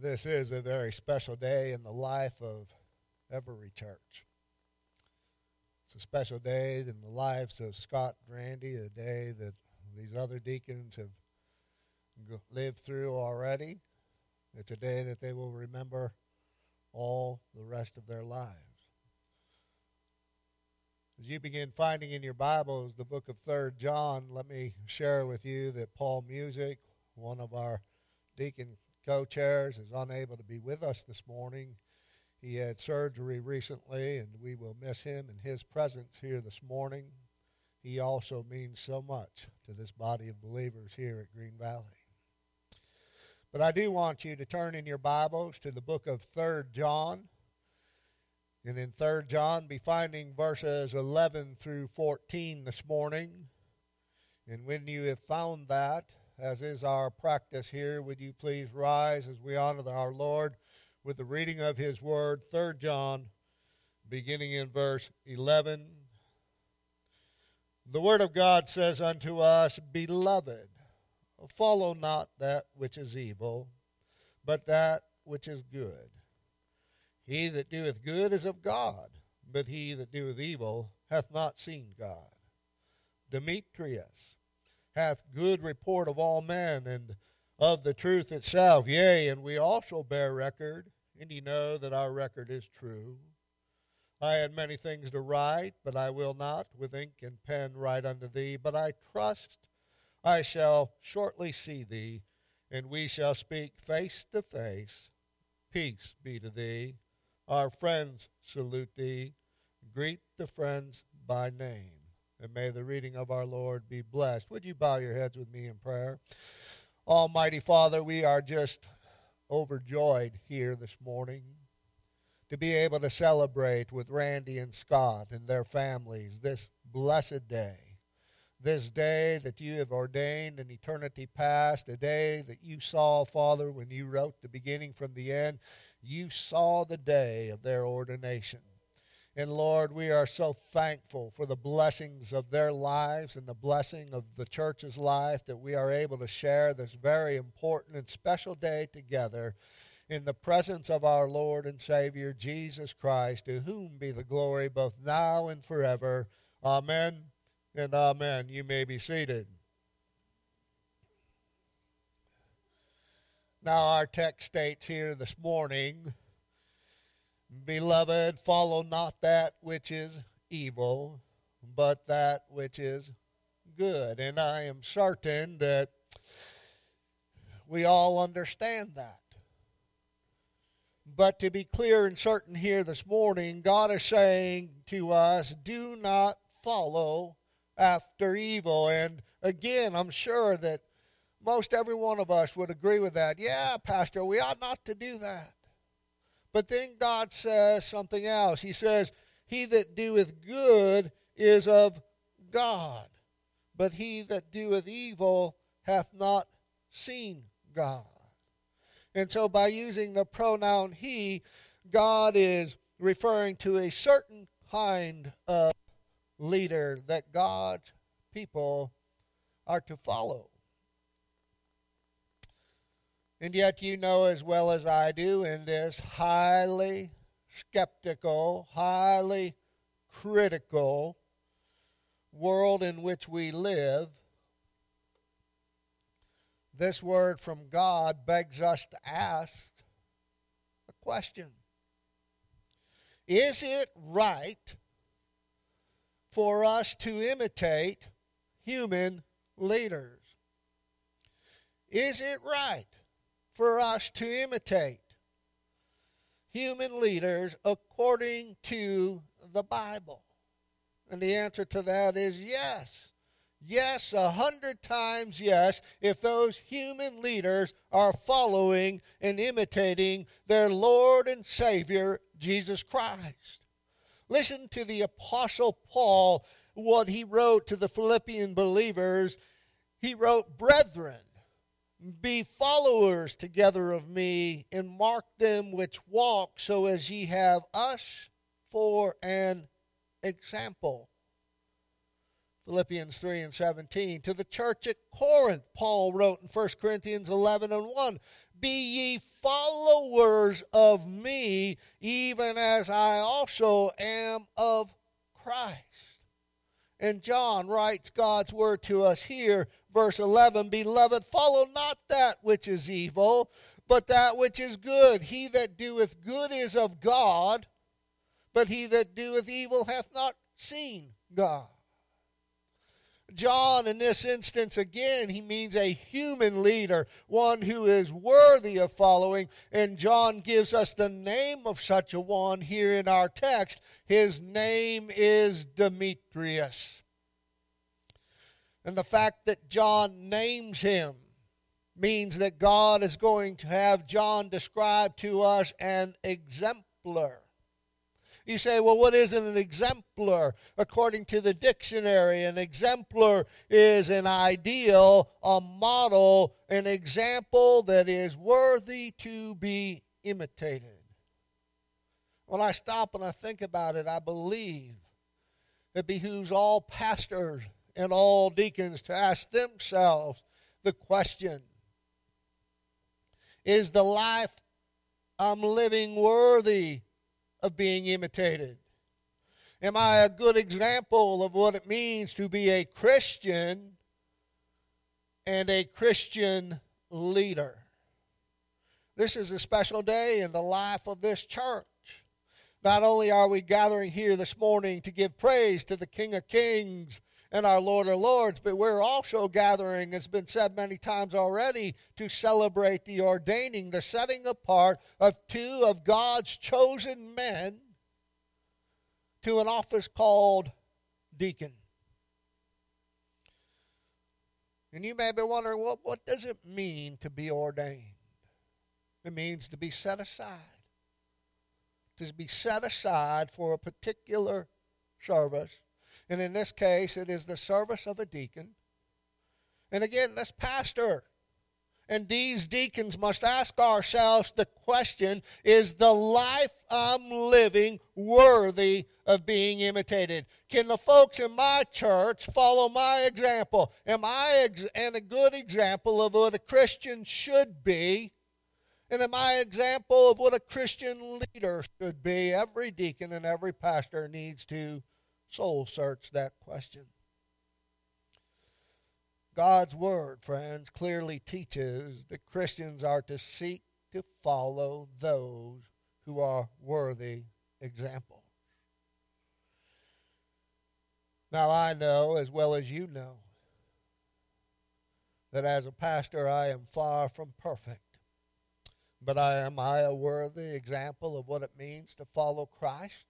This is a very special day in the life of every church. It's a special day in the lives of Scott and Randy, a day that these other deacons have lived through already. It's a day that they will remember all the rest of their lives. As you begin finding in your Bibles the book of 3 John, let me share with you that Paul Music, one of our deacon co-chairs, is unable to be with us this morning. He had surgery recently, and we will miss him and his presence here this morning. He also means so much to this body of believers here at Green Valley. But I do want you to turn in your Bibles to the book of 3 John. And in 3 John, be finding verses 11 through 14 this morning. And when you have found that, as is our practice here, would you please rise as we honor our Lord with the reading of His Word, 3 John, beginning in verse 11. The Word of God says unto us, Beloved, follow not that which is evil, but that which is good. He that doeth good is of God, but he that doeth evil hath not seen God. Demetrius hath good report of all men, and of the truth itself. Yea, and we also bear record, and ye know that our record is true. I had many things to write, but I will not with ink and pen write unto thee. But I trust I shall shortly see thee, and we shall speak face to face. Peace be to thee. Our friends salute thee. Greet the friends by name. And may the reading of our Lord be blessed. Would you bow your heads with me in prayer? Almighty Father, we are just overjoyed here this morning to be able to celebrate with Randy and Scott and their families this blessed day. This day that you have ordained in eternity past, a day that you saw, Father, when you wrote the beginning from the end. You saw the day of their ordination. And Lord, we are so thankful for the blessings of their lives and the blessing of the church's life that we are able to share this very important and special day together in the presence of our Lord and Savior, Jesus Christ, to whom be the glory both now and forever. Amen and amen. You may be seated. Now our text states here this morning, Beloved, follow not that which is evil, but that which is good. And I am certain that we all understand that. But to be clear and certain here this morning, God is saying to us, do not follow after evil. And again, I'm sure that most every one of us would agree with that. Yeah, Pastor, we ought not to do that. But then God says something else. He says, He that doeth good is of God, but he that doeth evil hath not seen God. And so by using the pronoun he, God is referring to a certain kind of leader that God's people are to follow. And yet you know as well as I do, in this highly skeptical, highly critical world in which we live, this word from God begs us to ask a question. Is it right for us to imitate human leaders? Is it right for us to imitate human leaders according to the Bible? And the answer to that is yes. Yes, 100 times yes, if those human leaders are following and imitating their Lord and Savior, Jesus Christ. Listen to the Apostle Paul, what he wrote to the Philippian believers. He wrote, Brethren, be followers together of me, and mark them which walk, so as ye have us for an example. Philippians 3:17. To the church at Corinth, Paul wrote in 1 Corinthians 11:1, be ye followers of me, even as I also am of Christ. And John writes God's word to us here, verse 11, Beloved, follow not that which is evil, but that which is good. He that doeth good is of God, but he that doeth evil hath not seen God. John, in this instance, again, he means a human leader, one who is worthy of following. And John gives us the name of such a one here in our text. His name is Demetrius. And the fact that John names him means that God is going to have John describe to us an exemplar. You say, well, what is an exemplar? According to the dictionary, an exemplar is an ideal, a model, an example that is worthy to be imitated. When I stop and I think about it, I believe it behooves all pastors and all deacons to ask themselves the question, is the life I'm living worthy of being imitated? Am I a good example of what it means to be a Christian and a Christian leader? This is a special day in the life of this church. Not only are we gathering here this morning to give praise to the King of Kings and our Lord of Lords, but we're also gathering, as has been said many times already, to celebrate the ordaining, the setting apart of two of God's chosen men to an office called deacon. And you may be wondering, well, what does it mean to be ordained? It means to be set aside. To be set aside for a particular service. And in this case, it is the service of a deacon. And again, this pastor and these deacons must ask ourselves the question, is the life I'm living worthy of being imitated? Can the folks in my church follow my example? Am I a good example of what a Christian should be? And am I an example of what a Christian leader should be? Every deacon and every pastor needs to soul search that question. God's word, friends, clearly teaches that Christians are to seek to follow those who are worthy examples. Now I know, as well as you know, that as a pastor I am far from perfect. But am I a worthy example of what it means to follow Christ?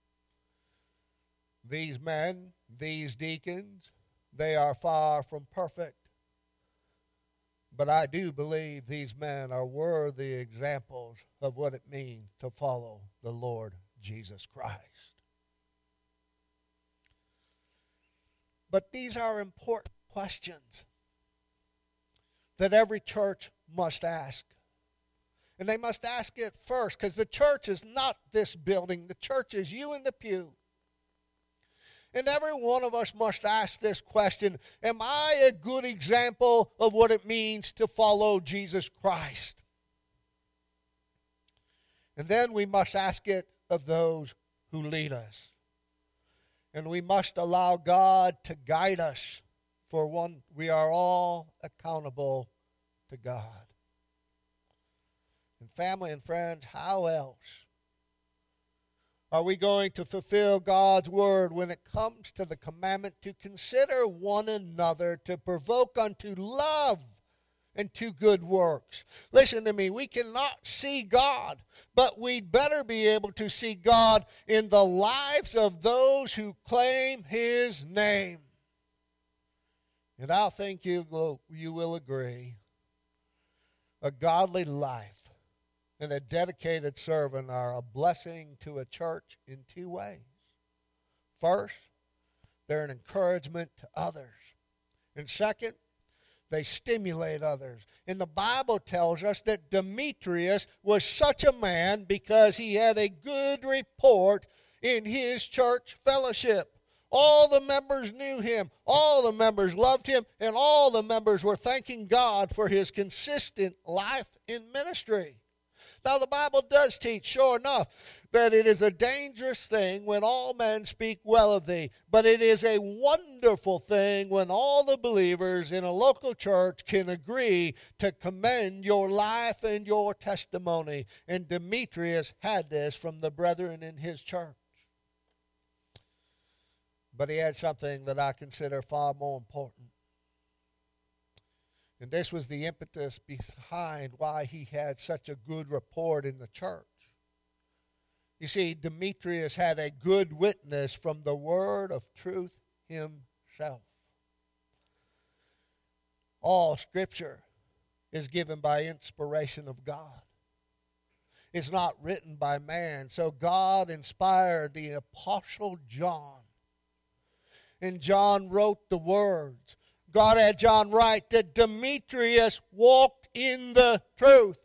These men, these deacons, they are far from perfect. But I do believe these men are worthy examples of what it means to follow the Lord Jesus Christ. But these are important questions that every church must ask. And they must ask it first, because the church is not this building. The church is you in the pew. And every one of us must ask this question, am I a good example of what it means to follow Jesus Christ? And then we must ask it of those who lead us. And we must allow God to guide us, for one, we are all accountable to God. And family and friends, how else are we going to fulfill God's word when it comes to the commandment to consider one another, to provoke unto love and to good works? Listen to me, we cannot see God, but we'd better be able to see God in the lives of those who claim His name. And I think you will agree, a godly life and a dedicated servant are a blessing to a church in two ways. First, they're an encouragement to others. And second, they stimulate others. And the Bible tells us that Demetrius was such a man because he had a good report in his church fellowship. All the members knew him. All the members loved him. And all the members were thanking God for his consistent life in ministry. Now, the Bible does teach, sure enough, that it is a dangerous thing when all men speak well of thee. But it is a wonderful thing when all the believers in a local church can agree to commend your life and your testimony. And Demetrius had this from the brethren in his church. But he had something that I consider far more important. And this was the impetus behind why he had such a good report in the church. You see, Demetrius had a good witness from the word of truth himself. All Scripture is given by inspiration of God. It's not written by man. So God inspired the Apostle John. And John wrote the words. God had John write that Demetrius walked in the truth.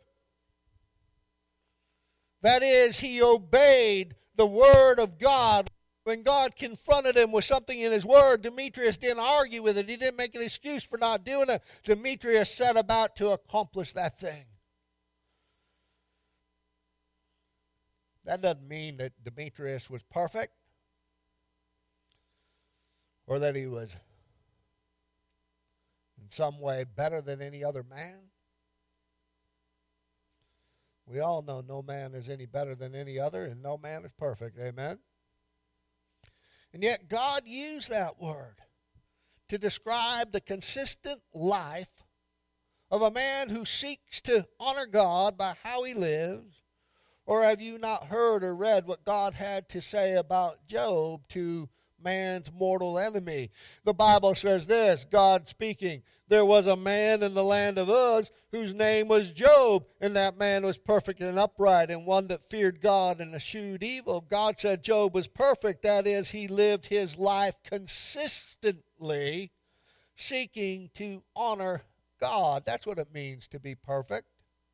That is, he obeyed the word of God. When God confronted him with something in his word, Demetrius didn't argue with it. He didn't make an excuse for not doing it. Demetrius set about to accomplish that thing. That doesn't mean that Demetrius was perfect or that he was in some way better than any other man. We all know no man is any better than any other, and no man is perfect. Amen? And yet God used that word to describe the consistent life of a man who seeks to honor God by how he lives. Or have you not heard or read what God had to say about Job to man's mortal enemy? The Bible says this, God speaking, there was a man in the land of Uz whose name was Job, and that man was perfect and upright, and one that feared God and eschewed evil. God said Job was perfect. That is, he lived his life consistently seeking to honor God. That's what it means to be perfect.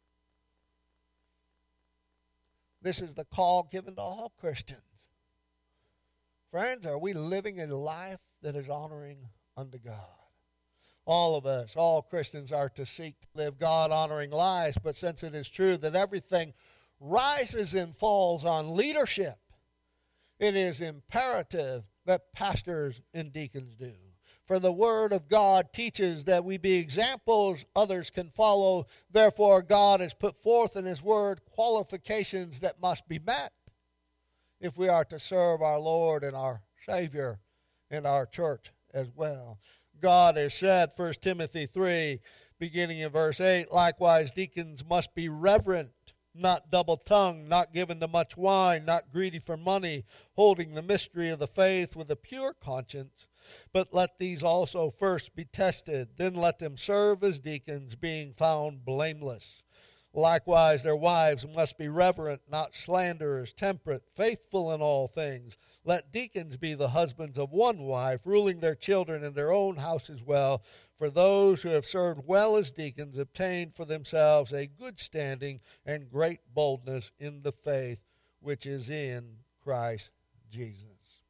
This is the call given to all Christians. Friends, are we living a life that is honoring unto God? All of us, all Christians are to seek to live God-honoring lives, but since it is true that everything rises and falls on leadership, it is imperative that pastors and deacons do. For the Word of God teaches that we be examples others can follow. Therefore, God has put forth in His Word qualifications that must be met if we are to serve our Lord and our Savior and our church as well. God has said, 1 Timothy 3, beginning in verse 8, likewise deacons must be reverent, not double-tongued, not given to much wine, not greedy for money, holding the mystery of the faith with a pure conscience. But let these also first be tested, then let them serve as deacons, being found blameless. Likewise, their wives must be reverent, not slanderers, temperate, faithful in all things. Let deacons be the husbands of one wife, ruling their children in their own houses well. For those who have served well as deacons obtained for themselves a good standing and great boldness in the faith which is in Christ Jesus.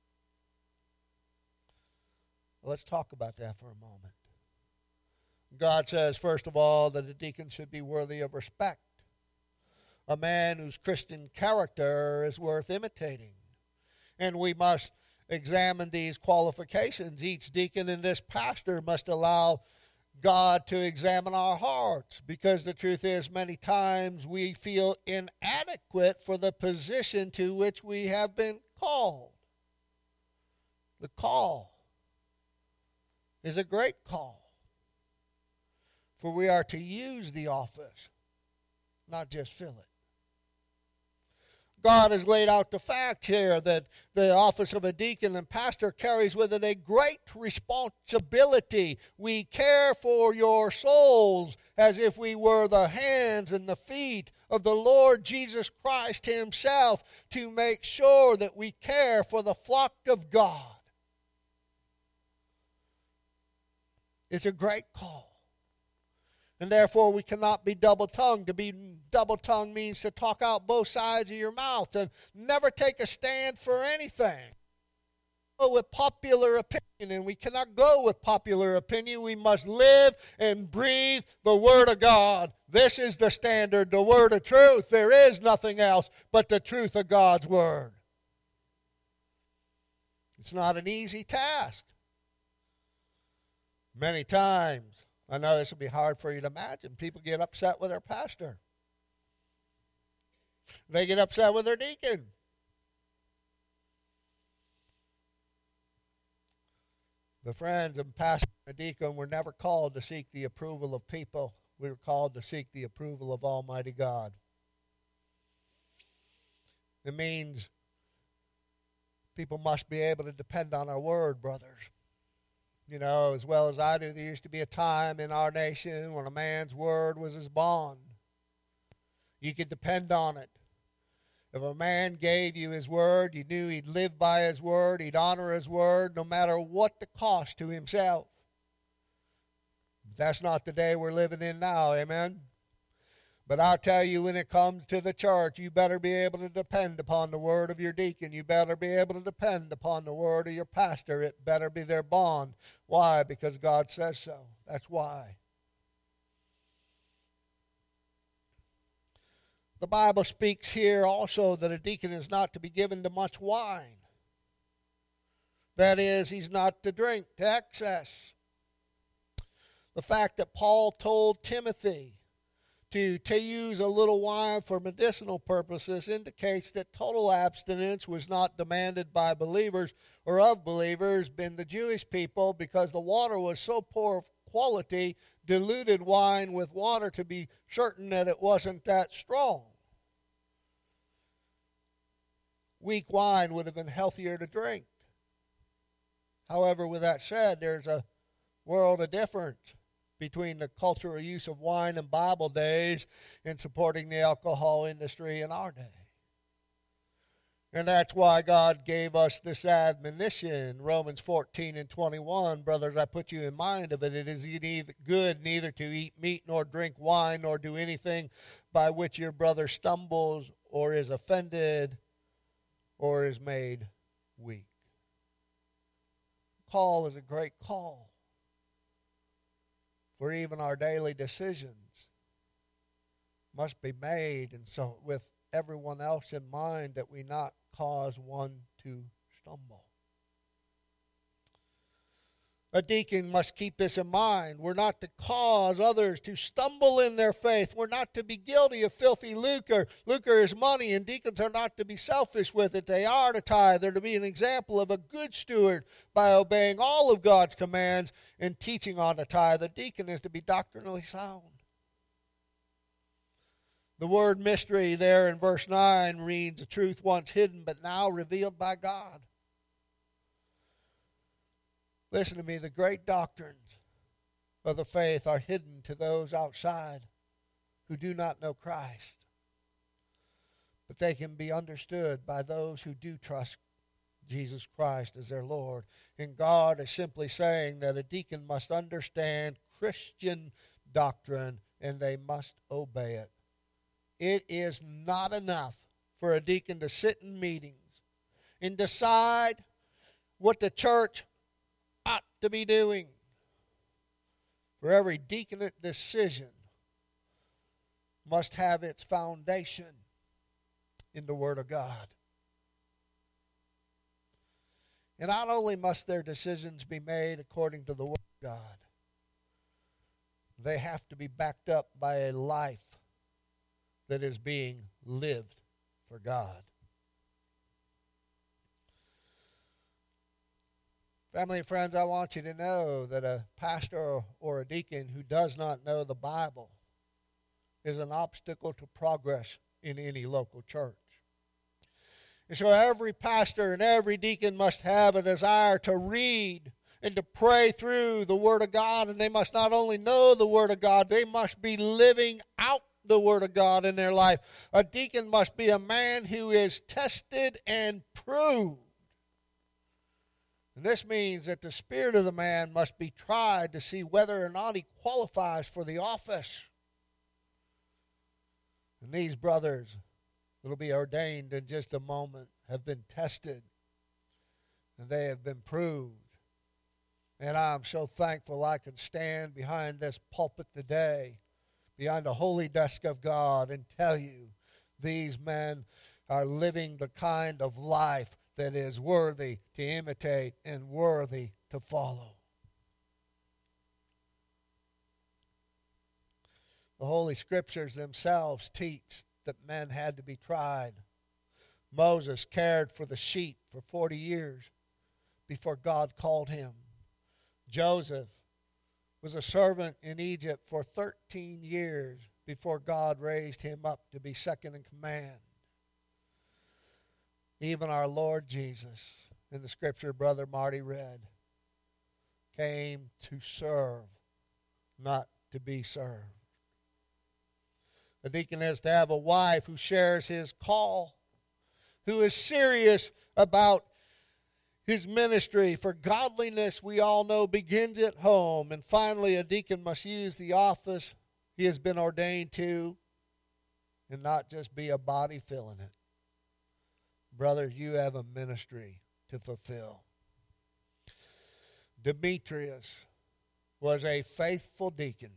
Let's talk about that for a moment. God says, first of all, that a deacon should be worthy of respect. A man whose Christian character is worth imitating. And we must examine these qualifications. Each deacon and this pastor must allow God to examine our hearts, because the truth is many times we feel inadequate for the position to which we have been called. The call is a great call. For we are to use the office, not just fill it. God has laid out the fact here that the office of a deacon and pastor carries with it a great responsibility. We care for your souls as if we were the hands and the feet of the Lord Jesus Christ Himself, to make sure that we care for the flock of God. It's a great call. And therefore, we cannot be double-tongued. To be double-tongued means to talk out both sides of your mouth and never take a stand for anything. go with popular opinion, and we cannot go with popular opinion. We must live and breathe the Word of God. This is the standard, the Word of truth. There is nothing else but the truth of God's Word. It's not an easy task. Many times, I know this will be hard for you to imagine, people get upset with their pastor. They get upset with their deacon. The friends and pastor and deacon were never called to seek the approval of people. We were called to seek the approval of Almighty God. It means people must be able to depend on our word, brothers. You know, as well as I do, there used to be a time in our nation when a man's word was his bond. You could depend on it. If a man gave you his word, you knew he'd live by his word, he'd honor his word, no matter what the cost to himself. That's not the day we're living in now, amen? But I'll tell you, when it comes to the church, you better be able to depend upon the word of your deacon. You better be able to depend upon the word of your pastor. It better be their bond. Why? Because God says so. That's why. The Bible speaks here also that a deacon is not to be given to much wine. That is, he's not to drink to excess. The fact that Paul told Timothy to use a little wine for medicinal purposes indicates that total abstinence was not demanded by believers or of believers in the Jewish people, because the water was so poor quality, diluted wine with water to be certain that it wasn't that strong. Weak wine would have been healthier to drink. However, with that said, there's a world of difference between the cultural use of wine in Bible days and supporting the alcohol industry in our day. And that's why God gave us this admonition, Romans 14:21. Brothers, I put you in mind of it. It is neither good neither to eat meat nor drink wine nor do anything by which your brother stumbles or is offended or is made weak. Call is a great call. For even our daily decisions must be made, and so with everyone else in mind, that we not cause one to stumble. A deacon must keep this in mind. We're not to cause others to stumble in their faith. We're not to be guilty of filthy lucre. Lucre is money, and deacons are not to be selfish with it. They are to tithe. They're to be an example of a good steward by obeying all of God's commands and teaching on the tithe. The deacon is to be doctrinally sound. The word mystery there in verse 9 reads, "A truth once hidden but now revealed by God." Listen to me, the great doctrines of the faith are hidden to those outside who do not know Christ. But they can be understood by those who do trust Jesus Christ as their Lord. And God is simply saying that a deacon must understand Christian doctrine and they must obey it. It is not enough for a deacon to sit in meetings and decide what the church ought to be doing. For every deaconate decision must have its foundation in the Word of God. And not only must their decisions be made according to the Word of God, they have to be backed up by a life that is being lived for God. Family and friends, I want you to know that a pastor or a deacon who does not know the Bible is an obstacle to progress in any local church. And so every pastor and every deacon must have a desire to read and to pray through the Word of God. And they must not only know the Word of God, they must be living out the Word of God in their life. A deacon must be a man who is tested and proved. And this means that the spirit of the man must be tried to see whether or not he qualifies for the office. And these brothers that will be ordained in just a moment have been tested. and they have been proved. And I'm so thankful I can stand behind this pulpit today, behind the holy desk of God, and tell you these men are living the kind of life that is worthy to imitate and worthy to follow. The Holy Scriptures themselves teach that men had to be tried. Moses cared for the sheep for 40 years before God called him. Joseph was a servant in Egypt for 13 years before God raised him up to be second in command. Even our Lord Jesus, in the scripture Brother Marty read, came to serve, not to be served. A deacon is to have a wife who shares his call, who is serious about his ministry. For godliness, we all know, begins at home. And finally, a deacon must use the office he has been ordained to and not just be a body filling it. Brothers, you have a ministry to fulfill. Demetrius was a faithful deacon,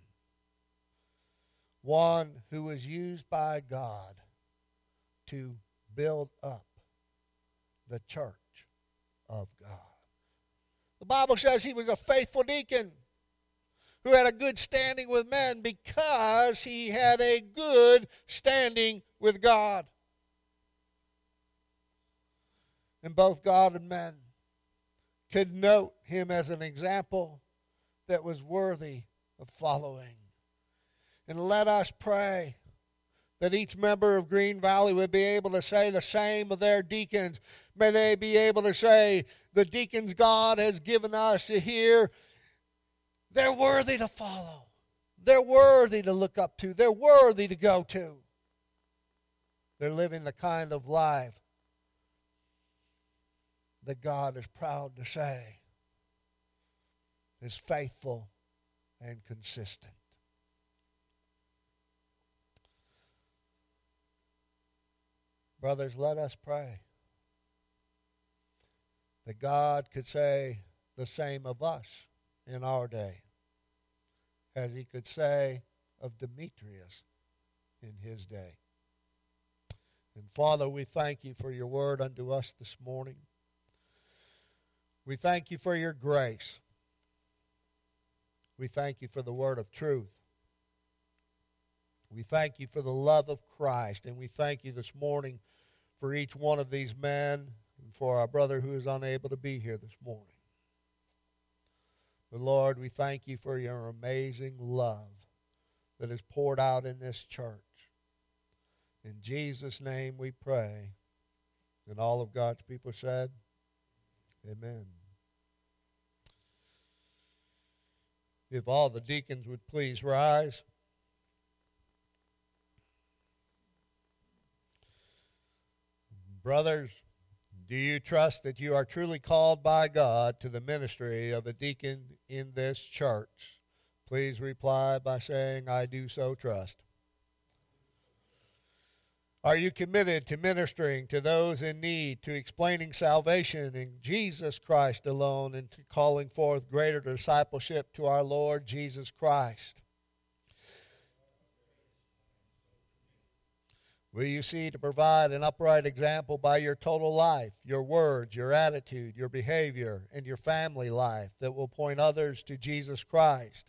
one who was used by God to build up the church of God. The Bible says he was a faithful deacon who had a good standing with men because he had a good standing with God. And both God and men could note him as an example that was worthy of following. And let us pray that each member of Green Valley would be able to say the same of their deacons. May they be able to say, the deacons God has given us here, they're worthy to follow. They're worthy to look up to. They're worthy to go to. They're living the kind of life that God is proud to say is faithful and consistent. Brothers, let us pray that God could say the same of us in our day as he could say of Demetrius in his day. And Father, we thank you for your word unto us this morning. We thank you for your grace. We thank you for the word of truth. We thank you for the love of Christ. And we thank you this morning for each one of these men and for our brother who is unable to be here this morning. But Lord, we thank you for your amazing love that is poured out in this church. In Jesus' name we pray. And all of God's people said, amen. If all the deacons would please rise. Brothers, do you trust that you are truly called by God to the ministry of a deacon in this church? Please reply by saying, I do so trust. Are you committed to ministering to those in need, to explaining salvation in Jesus Christ alone, and to calling forth greater discipleship to our Lord Jesus Christ? Will you see to provide an upright example by your total life, your words, your attitude, your behavior, and your family life that will point others to Jesus Christ?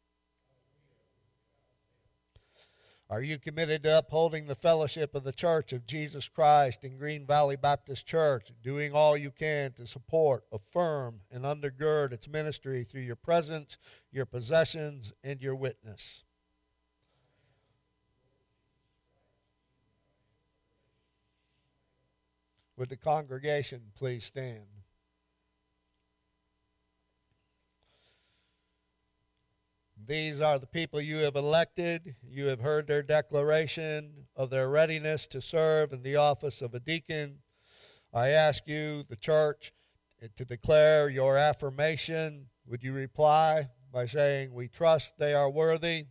Are you committed to upholding the fellowship of the Church of Jesus Christ in Green Valley Baptist Church, doing all you can to support, affirm, and undergird its ministry through your presence, your possessions, and your witness? Would the congregation please stand? These are the people you have elected. You have heard their declaration of their readiness to serve in the office of a deacon. I ask you, the church, to declare your affirmation. Would you reply by saying, we trust they are worthy?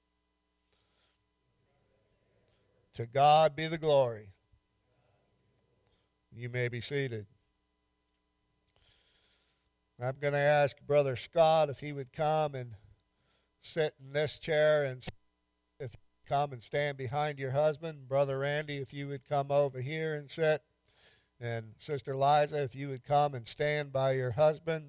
To God be the glory. You may be seated. I'm going to ask Brother Scott if he would come and sit in this chair, and if you come and stand behind your husband. Brother Randy, if you would come over here and sit. And Sister Liza, if you would come and stand by your husband.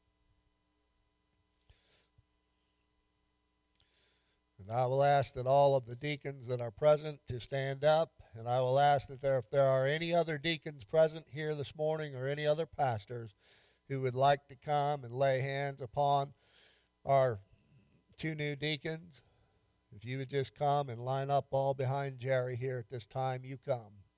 And I will ask that all of the deacons that are present to stand up. And I will ask that if there are any other deacons present here this morning or any other pastors who would like to come and lay hands upon our 2 new deacons, if you would just come and line up all behind Jerry here at this time, you come.